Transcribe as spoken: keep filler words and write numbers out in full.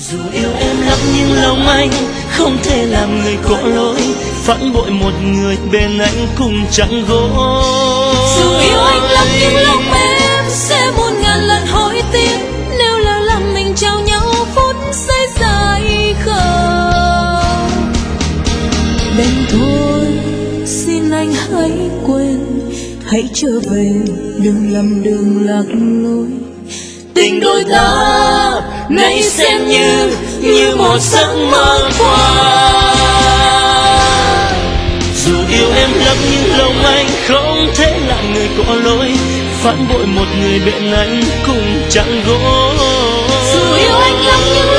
Dù yêu em lắm nhưng lòng anh không thể làm người có lỗi, phản bội một người bên anh cũng chẳng gối. Dù yêu anh lắm nhưng lòng em sẽ muôn ngàn lần hối tiếc, nếu lỡ làm mình trao nhau phút giây dài khờ. Đành thôi xin anh hãy quên, hãy trở về đừng lầm đường lạc lối. Tình đôi ta nay xem như như một giấc mơ qua. Dù yêu em lắm nhưng lòng anh không thể làm người có lỗi, phản bội một người bên anh cũng chẳng gối. Dù yêu anh lắm nhưng